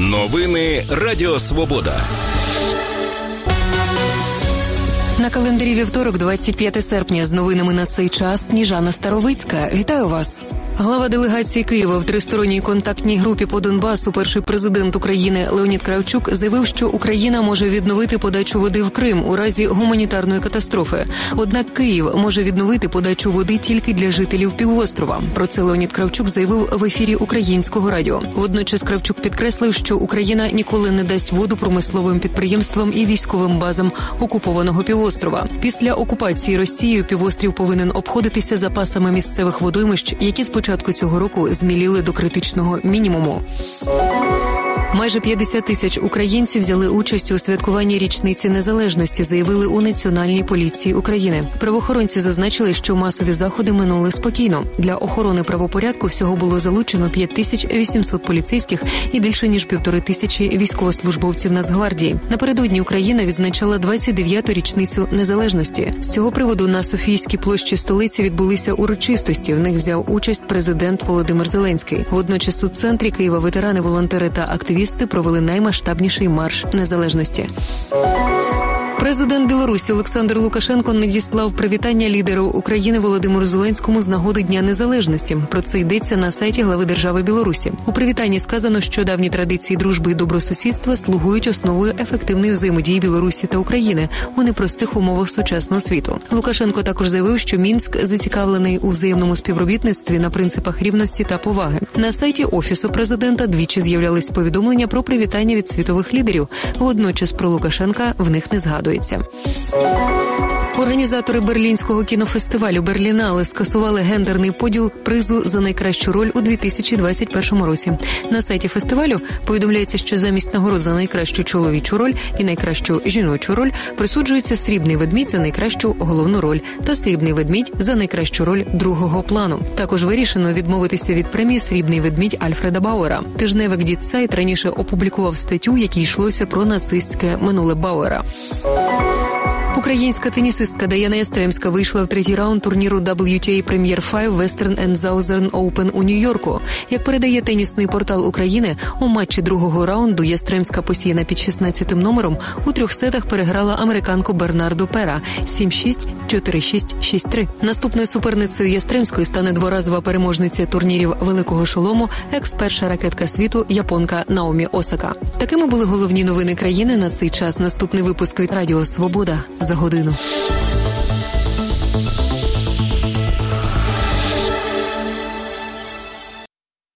Новини Радіо Свобода. На календарі вівторок, 25 серпня. З новинами на цей час Сніжана Старовицька. Вітаю вас. Глава делегації Києва в тристоронній контактній групі по Донбасу, перший президент України Леонід Кравчук заявив, що Україна може відновити подачу води в Крим у разі гуманітарної катастрофи. Однак Київ може відновити подачу води тільки для жителів півострова. Про це Леонід Кравчук заявив в ефірі Українського радіо. Водночас Кравчук підкреслив, що Україна ніколи не дасть воду промисловим підприємствам і військовим базам окупованого півострова. Після окупації Росією півострів повинен обходитися запасами місцевих водоймищ, які з початку цього року зміліли до критичного мінімуму. Майже 50 тисяч українців взяли участь у святкуванні річниці незалежності, заявили у Національній поліції України. Правоохоронці зазначили, що масові заходи минули спокійно. Для охорони правопорядку всього було залучено 5800 поліцейських і більше ніж 1500 військовослужбовців Нацгвардії. Напередодні Україна відзначала 29-ту річницю незалежності. З цього приводу на Софійській площі столиці відбулися урочистості. В них взяв участь президент Володимир Зеленський. Водночас у центрі Києва ветерани, волонтери та активісти провели наймасштабніший марш незалежності. Президент Білорусі Олександр Лукашенко надіслав привітання лідеру України Володимиру Зеленському з нагоди Дня Незалежності. Про це йдеться на сайті глави держави Білорусі. У привітанні сказано, що давні традиції дружби і добросусідства слугують основою ефективної взаємодії Білорусі та України у непростих умовах сучасного світу. Лукашенко також заявив, що Мінськ зацікавлений у взаємному співробітництві на принципах рівності та поваги. На сайті Офісу президента двічі з'являлись повідомлення про привітання від світових лідерів. Водночас про Лукашенка в них не згадується. Організатори Берлінського кінофестивалю «Берлінале» скасували гендерний поділ призу за найкращу роль у 2021 році. На сайті фестивалю повідомляється, що замість нагород за найкращу чоловічу роль і найкращу жіночу роль присуджується «Срібний ведмідь» за найкращу головну роль та «Срібний ведмідь» за найкращу роль другого плану. Також вирішено відмовитися від премії «Срібний ведмідь» Альфреда Бауера. Тижневик Die Zeit раніше опублікував статтю, в якій йшлося про нацистське минуле Бауера. Українська тенісистка Даяна Ястремська вийшла в третій раунд турніру WTA Premier 5 Western and Southern Open у Нью-Йорку. Як передає тенісний портал України, у матчі другого раунду Ястремська, посіяна під 16-тим номером, у 3 сетах переграла американку Бернарду Пера 7-6, 4-6, 6-3. Наступною суперницею Ястремської стане дворазова переможниця турнірів Великого Шолому, екс-перша ракетка світу японка Наомі Осака. Такими були головні новини країни на цей час. Наступний випуск від Радіо Свобода за годину.